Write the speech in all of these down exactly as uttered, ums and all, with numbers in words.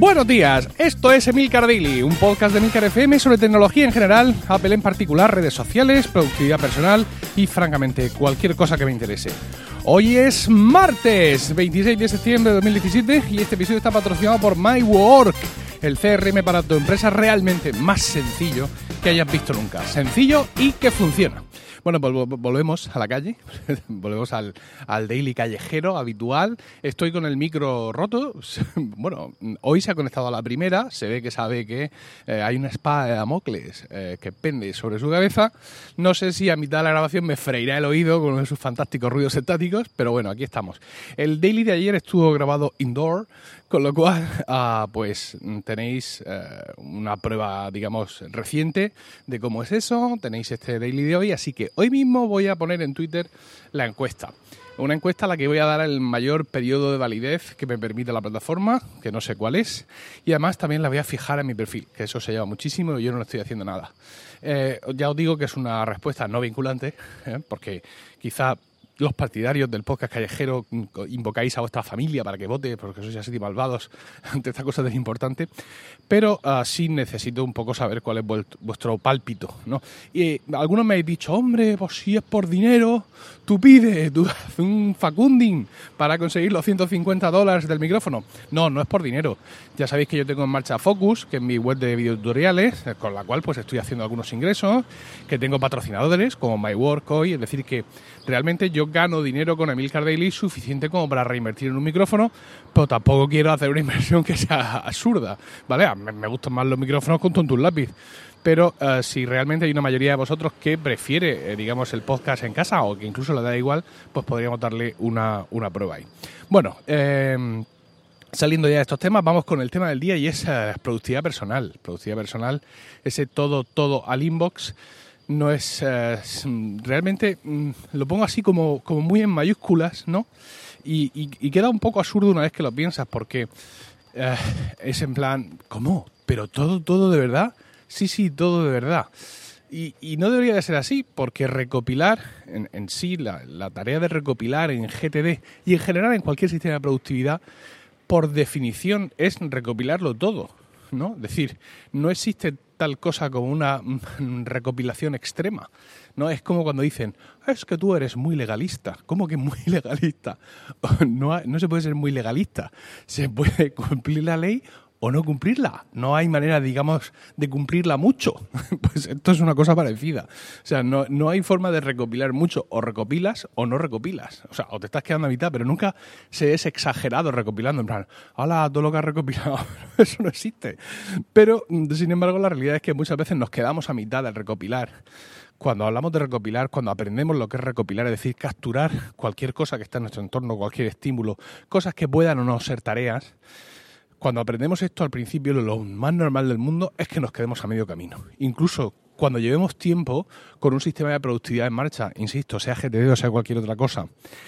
Buenos días, esto es Emilcar Daily, un podcast de Emilcar F M sobre tecnología en general, Apple en particular, redes sociales, productividad personal y, francamente, cualquier cosa que me interese. Hoy es martes, veintiséis de septiembre de dos mil diecisiete y este episodio está patrocinado por MyWork, el C R M para tu empresa realmente más sencillo que hayas visto nunca. Sencillo y que funciona. Bueno, pues volvemos a la calle, volvemos al, al daily callejero habitual. Estoy con el micro roto. Bueno, hoy se ha conectado a la primera. Se ve que sabe que eh, hay una espada de Damocles eh, que pende sobre su cabeza. No sé si a mitad de la grabación me freirá el oído con uno de sus fantásticos ruidos estáticos, pero bueno, aquí estamos. El daily de ayer estuvo grabado indoor, con lo cual, uh, pues tenéis uh, una prueba, digamos, reciente de cómo es eso. Tenéis este daily de hoy, así que hoy mismo voy a poner en Twitter la encuesta. Una encuesta a la que voy a dar el mayor periodo de validez que me permite la plataforma, que no sé cuál es. Y además también la voy a fijar en mi perfil, que eso se lleva muchísimo y yo no estoy haciendo nada. Eh, ya os digo que es una respuesta no vinculante, ¿eh? Porque quizá los partidarios del podcast callejero invocáis a vuestra familia para que vote, porque sois así de malvados ante esta cosa tan importante, pero uh, sí necesito un poco saber cuál es vuestro pálpito, ¿no? Y eh, algunos me habéis dicho, hombre, pues si es por dinero, tú pides, tú haces un facunding para conseguir los ciento cincuenta dólares del micrófono. No, no es por dinero. Ya sabéis que yo tengo en marcha Focus, que es mi web de videotutoriales, con la cual pues estoy haciendo algunos ingresos, que tengo patrocinadores como MyWork hoy, es decir que realmente yo gano dinero con Emilcar Daily suficiente como para reinvertir en un micrófono, pero tampoco quiero hacer una inversión que sea absurda, ¿vale? Me, me gustan más los micrófonos con tonto un lápiz, pero uh, si realmente hay una mayoría de vosotros que prefiere, eh, digamos, el podcast en casa o que incluso le da igual, pues podríamos darle una, una prueba ahí. Bueno, eh, saliendo ya de estos temas, vamos con el tema del día y es uh, productividad personal. Productividad personal, ese todo, todo al inbox. No es, eh, realmente mm, lo pongo así como, como muy en mayúsculas, ¿no? Y, y, y queda un poco absurdo una vez que lo piensas porque eh, es en plan, ¿cómo? ¿Pero todo, todo de verdad? Sí, sí, todo de verdad. Y, y no debería de ser así porque recopilar en, en sí, la, la tarea de recopilar en G T D y en general en cualquier sistema de productividad, por definición es recopilarlo todo, ¿no? Es decir, no existe tal cosa como una recopilación extrema, ¿no? Es como cuando dicen, es que tú eres muy legalista. ¿Cómo que muy legalista? No, no se puede ser muy legalista. Se puede cumplir la ley o no cumplirla. No hay manera, digamos, de cumplirla mucho. Pues esto es una cosa parecida. O sea, no, no hay forma de recopilar mucho. O recopilas o no recopilas. O sea, o te estás quedando a mitad, pero nunca se es exagerado recopilando. En plan, ¡hala, todo lo que has recopilado! Eso no existe. Pero, sin embargo, la realidad es que muchas veces nos quedamos a mitad del recopilar. Cuando hablamos de recopilar, cuando aprendemos lo que es recopilar, es decir, capturar cualquier cosa que está en nuestro entorno, cualquier estímulo, cosas que puedan o no ser tareas. Cuando aprendemos esto al principio, lo más normal del mundo es que nos quedemos a medio camino. Incluso cuando llevemos tiempo con un sistema de productividad en marcha, insisto, sea G T D o sea cualquier otra cosa.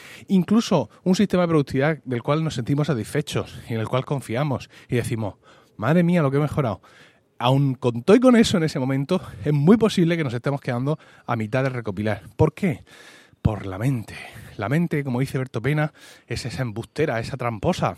Incluso un sistema de productividad del cual nos sentimos satisfechos y en el cual confiamos y decimos, madre mía, lo que he mejorado. Aun con todo y con eso en ese momento, es muy posible que nos estemos quedando a mitad de recopilar. ¿Por qué? Por la mente. La mente, como dice Berto Pena, es esa embustera, esa tramposa.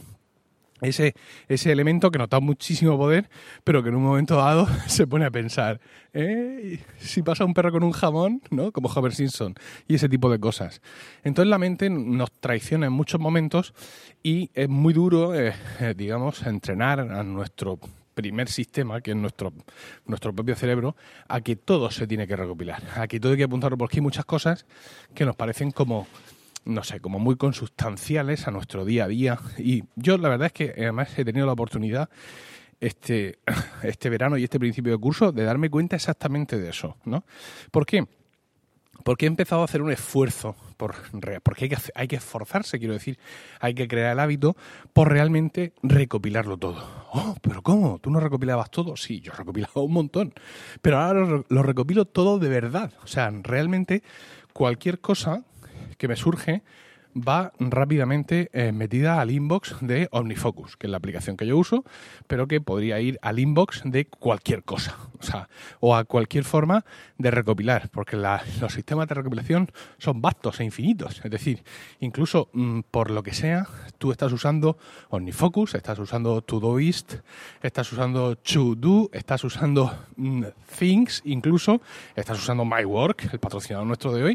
Ese, ese elemento que nos da muchísimo poder, pero que en un momento dado se pone a pensar, ¿eh? Si pasa un perro con un jamón, ¿no? Como Homer Simpson, y ese tipo de cosas. Entonces la mente nos traiciona en muchos momentos y es muy duro, eh, eh, digamos, entrenar a nuestro primer sistema, que es nuestro, nuestro propio cerebro, a que todo se tiene que recopilar, a que todo hay que apuntarlo, porque hay muchas cosas que nos parecen como, no sé, como muy consustanciales a nuestro día a día. Y yo la verdad es que además he tenido la oportunidad este, este verano y este principio de curso de darme cuenta exactamente de eso, ¿no? ¿Por qué? Porque he empezado a hacer un esfuerzo, por, porque hay que, hay que esforzarse, quiero decir, hay que crear el hábito por realmente recopilarlo todo. Oh, ¿pero cómo? ¿Tú no recopilabas todo? Sí, yo recopilaba un montón, pero ahora lo, lo recopilo todo de verdad. O sea, realmente cualquier cosa que me surge va rápidamente eh, metida al inbox de OmniFocus, que es la aplicación que yo uso, pero que podría ir al inbox de cualquier cosa, o sea, o a cualquier forma de recopilar, porque la, los sistemas de recopilación son vastos e infinitos. Es decir, incluso mmm, por lo que sea, tú estás usando OmniFocus, estás usando Todoist, estás usando To Do, estás usando mmm, Things, incluso estás usando MyWork, el patrocinador nuestro de hoy.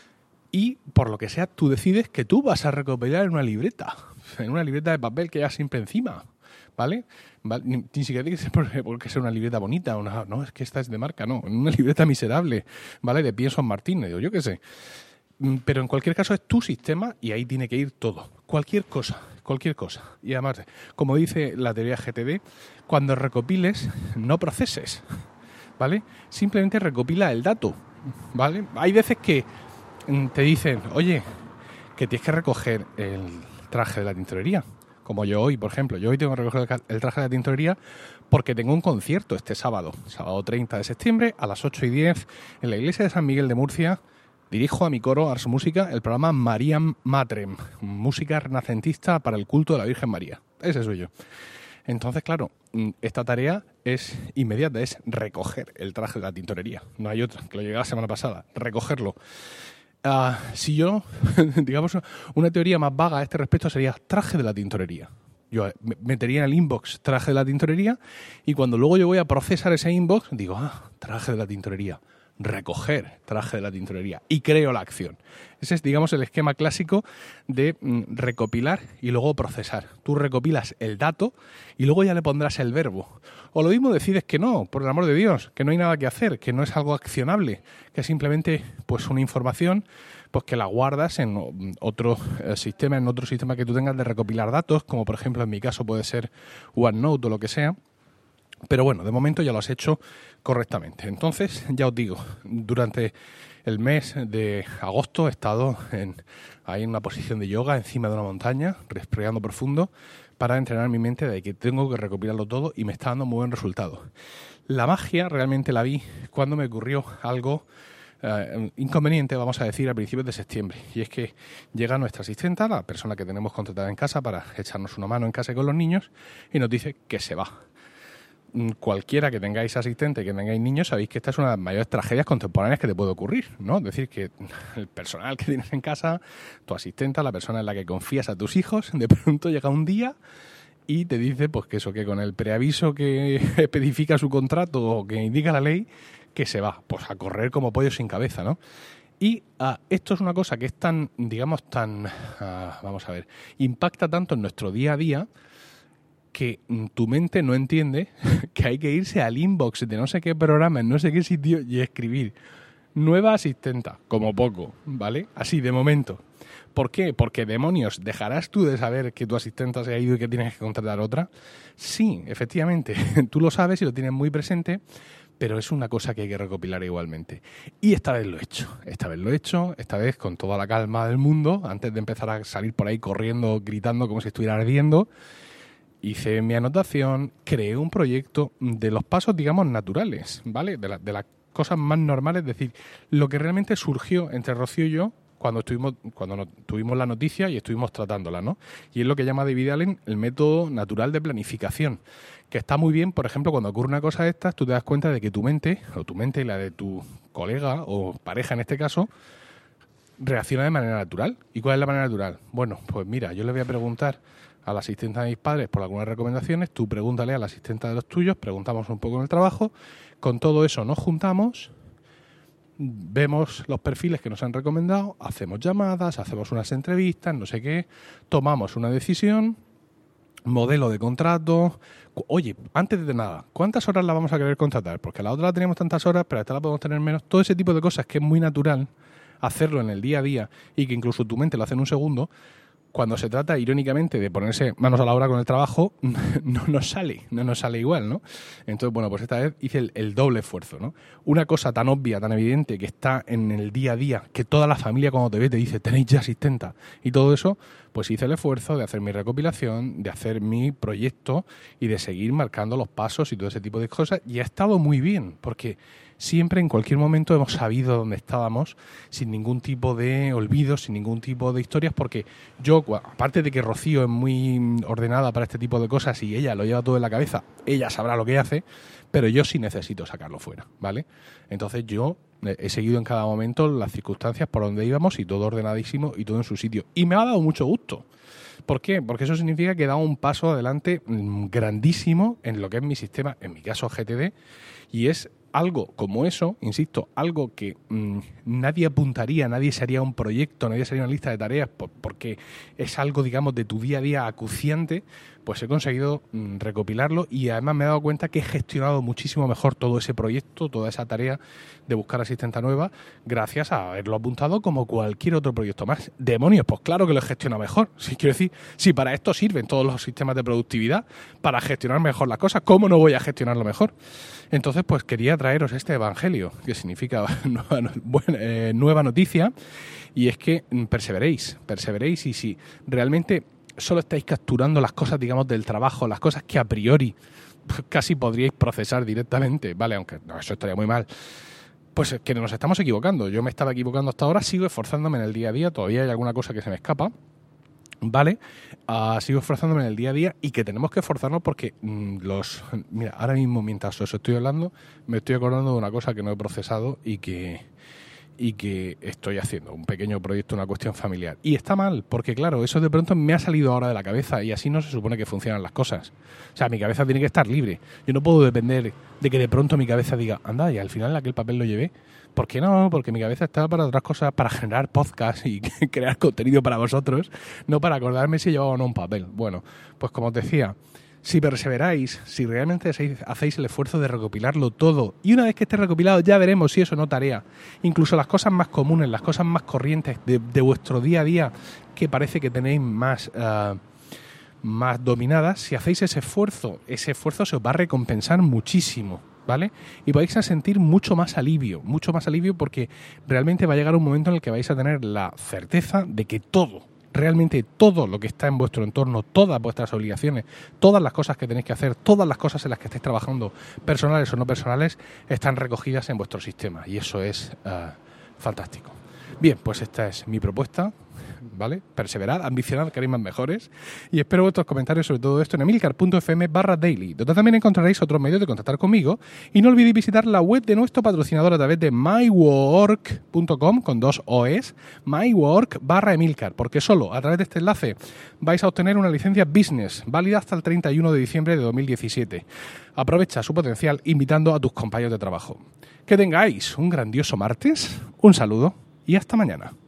Y, por lo que sea, tú decides que tú vas a recopilar en una libreta, en una libreta de papel que ya siempre encima, ¿vale? ¿Vale? Ni, ni siquiera tiene que ser porque, porque sea una libreta bonita, una, no, es que esta es de marca, no, en una libreta miserable, ¿vale? De Piensos Martínez, digo, yo qué sé. Pero en cualquier caso es tu sistema y ahí tiene que ir todo, cualquier cosa, cualquier cosa. Y además, como dice la teoría G T D, cuando recopiles, no proceses, ¿vale? Simplemente recopila el dato, ¿vale? Hay veces que te dicen, oye, que tienes que recoger el traje de la tintorería. Como yo hoy, por ejemplo. Yo hoy tengo que recoger el traje de la tintorería porque tengo un concierto este sábado, sábado treinta de septiembre, a las ocho y diez, en la iglesia de San Miguel de Murcia. Dirijo a mi coro Ars Música el programa Mariam Matrem, música renacentista para el culto de la Virgen María. Ese soy yo. Entonces, claro, esta tarea es inmediata, es recoger el traje de la tintorería. No hay otra, que lo llegué la semana pasada, recogerlo. Uh, si yo, digamos, una teoría más vaga a este respecto sería traje de la tintorería. Yo metería en el inbox traje de la tintorería y cuando luego yo voy a procesar ese inbox, digo, ah, traje de la tintorería, recoger traje de la tintorería y creo la acción. Ese es, digamos, el esquema clásico de mm, recopilar y luego procesar. Tú recopilas el dato y luego ya le pondrás el verbo. O lo mismo decides que no, por el amor de Dios, que no hay nada que hacer, que no es algo accionable, que es simplemente pues una información pues que la guardas en otro eh, sistema, en otro sistema que tú tengas de recopilar datos, como por ejemplo en mi caso puede ser OneNote o lo que sea. Pero bueno, de momento ya lo has hecho correctamente. Entonces, ya os digo, durante el mes de agosto he estado en, ahí en una posición de yoga encima de una montaña, respirando profundo, para entrenar mi mente de que tengo que recopilarlo todo y me está dando muy buen resultado. La magia realmente la vi cuando me ocurrió algo eh, inconveniente, vamos a decir, a principios de septiembre. Y es que llega nuestra asistenta, la persona que tenemos contratada en casa para echarnos una mano en casa con los niños, y nos dice que se va. Cualquiera que tengáis asistente y que tengáis niños, sabéis que esta es una de las mayores tragedias contemporáneas que te puede ocurrir, ¿no? Es decir, que el personal que tienes en casa, tu asistenta, la persona en la que confías a tus hijos, de pronto llega un día y te dice pues que eso, que con el preaviso que especifica su contrato o que indica la ley, que se va, pues a correr como pollo sin cabeza, ¿no? Y uh, esto es una cosa que es tan, digamos, tan, uh, vamos a ver, impacta tanto en nuestro día a día, que tu mente no entiende que hay que irse al inbox de no sé qué programa, en no sé qué sitio y escribir nueva asistenta, como poco, ¿vale? Así, de momento. ¿Por qué? Porque, demonios, ¿dejarás tú de saber que tu asistenta se ha ido y que tienes que contratar otra? Sí, efectivamente, tú lo sabes y lo tienes muy presente, pero es una cosa que hay que recopilar igualmente. Y esta vez lo he hecho, esta vez lo he hecho, esta vez con toda la calma del mundo, antes de empezar a salir por ahí corriendo, gritando como si estuviera ardiendo. Hice mi anotación, creé un proyecto de los pasos, digamos, naturales, ¿vale? De, la, de las cosas más normales, es decir, lo que realmente surgió entre Rocío y yo cuando estuvimos cuando no, tuvimos la noticia y estuvimos tratándola, ¿no? Y es lo que llama David Allen el método natural de planificación, que está muy bien, por ejemplo, cuando ocurre una cosa de estas, tú te das cuenta de que tu mente, o tu mente y la de tu colega o pareja en este caso, reacciona de manera natural. ¿Y cuál es la manera natural? Bueno, pues mira, yo le voy a preguntar a la asistente de mis padres por algunas recomendaciones, tú pregúntale a la asistente de los tuyos, preguntamos un poco en el trabajo, con todo eso nos juntamos, vemos los perfiles que nos han recomendado, hacemos llamadas, hacemos unas entrevistas, no sé qué, tomamos una decisión, modelo de contrato. Oye, antes de nada, ¿cuántas horas la vamos a querer contratar? Porque a la otra la teníamos tantas horas, pero a esta la podemos tener menos. Todo ese tipo de cosas que es muy natural hacerlo en el día a día y que incluso tu mente lo hace en un segundo. Cuando se trata, irónicamente, de ponerse manos a la obra con el trabajo, no nos sale, no nos sale igual, ¿no? Entonces, bueno, pues esta vez hice el, el doble esfuerzo, ¿no? Una cosa tan obvia, tan evidente, que está en el día a día, que toda la familia cuando te ve te dice, tenéis ya asistenta, y todo eso, pues hice el esfuerzo de hacer mi recopilación, de hacer mi proyecto y de seguir marcando los pasos y todo ese tipo de cosas, y ha estado muy bien, porque siempre, en cualquier momento, hemos sabido dónde estábamos sin ningún tipo de olvido, sin ningún tipo de historias, porque yo, aparte de que Rocío es muy ordenada para este tipo de cosas y ella lo lleva todo en la cabeza, ella sabrá lo que hace, pero yo sí necesito sacarlo fuera, ¿vale? Entonces yo he seguido en cada momento las circunstancias por donde íbamos y todo ordenadísimo y todo en su sitio. Y me ha dado mucho gusto. ¿Por qué? Porque eso significa que he dado un paso adelante grandísimo en lo que es mi sistema, en mi caso G T D, y es algo como eso, insisto, algo que mmm, nadie apuntaría, nadie se haría un proyecto, nadie se haría una lista de tareas por, porque es algo, digamos, de tu día a día acuciante, pues he conseguido mmm, recopilarlo y además me he dado cuenta que he gestionado muchísimo mejor todo ese proyecto, toda esa tarea de buscar asistenta nueva, gracias a haberlo apuntado como cualquier otro proyecto más. ¡Demonios! Pues claro que lo he gestionado mejor. Si quiero decir, si para esto sirven todos los sistemas de productividad, para gestionar mejor las cosas, ¿cómo no voy a gestionarlo mejor? Entonces, pues quería traeros este evangelio, que significa nueva, buena, eh, nueva noticia, y es que perseveréis, perseveréis, y si realmente solo estáis capturando las cosas, digamos, del trabajo, las cosas que a priori casi podríais procesar directamente, ¿vale? Aunque no, eso estaría muy mal. Pues que nos estamos equivocando. Yo me estaba equivocando hasta ahora, sigo esforzándome en el día a día, todavía hay alguna cosa que se me escapa, ¿vale? Uh, sigo esforzándome en el día a día y que tenemos que esforzarnos porque mmm, los... Mira, ahora mismo mientras os estoy hablando, me estoy acordando de una cosa que no he procesado y que... y que estoy haciendo un pequeño proyecto, una cuestión familiar. Y está mal, porque claro, eso de pronto me ha salido ahora de la cabeza y así no se supone que funcionan las cosas. O sea, mi cabeza tiene que estar libre. Yo no puedo depender de que de pronto mi cabeza diga, anda, y al final aquel papel lo llevé. ¿Por qué no? Porque mi cabeza está para otras cosas, para generar podcast y crear contenido para vosotros, no para acordarme si llevaba o no un papel. Bueno, pues como os decía, si perseveráis, si realmente hacéis el esfuerzo de recopilarlo todo, y una vez que esté recopilado ya veremos si eso no tarea, incluso las cosas más comunes, las cosas más corrientes de, de vuestro día a día, que parece que tenéis más, uh, más dominadas, si hacéis ese esfuerzo, ese esfuerzo se os va a recompensar muchísimo, ¿vale? Y vais a sentir mucho más alivio, mucho más alivio porque realmente va a llegar un momento en el que vais a tener la certeza de que todo, realmente todo lo que está en vuestro entorno, todas vuestras obligaciones, todas las cosas que tenéis que hacer, todas las cosas en las que estáis trabajando, personales o no personales, están recogidas en vuestro sistema y eso es uh, fantástico. Bien, pues esta es mi propuesta, ¿vale? Perseverad, ambicionad, queréis más mejores y espero vuestros comentarios sobre todo esto en emilcar.fm barra daily, donde también encontraréis otros medios de contactar conmigo y no olvidéis visitar la web de nuestro patrocinador a través de mywork punto com con dos oes, mywork barra emilcar, porque solo a través de este enlace vais a obtener una licencia business válida hasta el treinta y uno de diciembre de dos mil diecisiete. Aprovecha su potencial invitando a tus compañeros de trabajo. Que tengáis un grandioso martes, un saludo y hasta mañana.